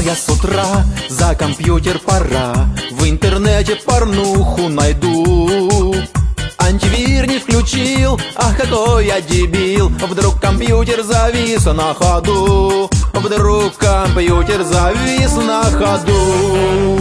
я с утра, за компьютер пора, в интернете порнуху найду. Антивир не включил, ах, какой я дебил. Вдруг компьютер завис на ходу. Вдруг компьютер завис на ходу.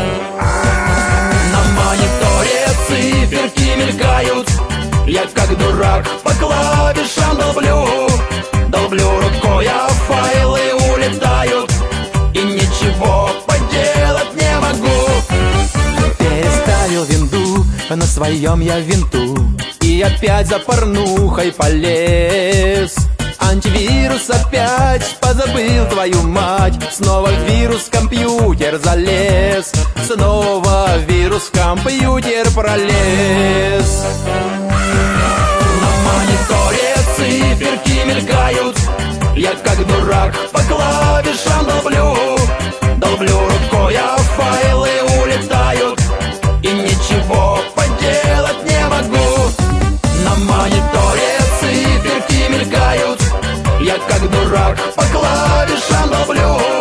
На мониторе циферки мелькают. Я как дурак по клавишам долблю. Долблю рукой, а файлы улетают. И ничего поделать не могу. Переставил винду на своем я винту, и опять за порнухой полез. Антивирус опять позабыл, твою мать. Снова в вирус в компьютер залез. Снова вирус в компьютер пролез. На мониторе циферки мелькают. Я как дурак по клавишам долблю. Долблю рукой, а файлы улетают. И ничего поделать не могу. На мониторе циферки мелькают. Я как дурак по клавишам долблю.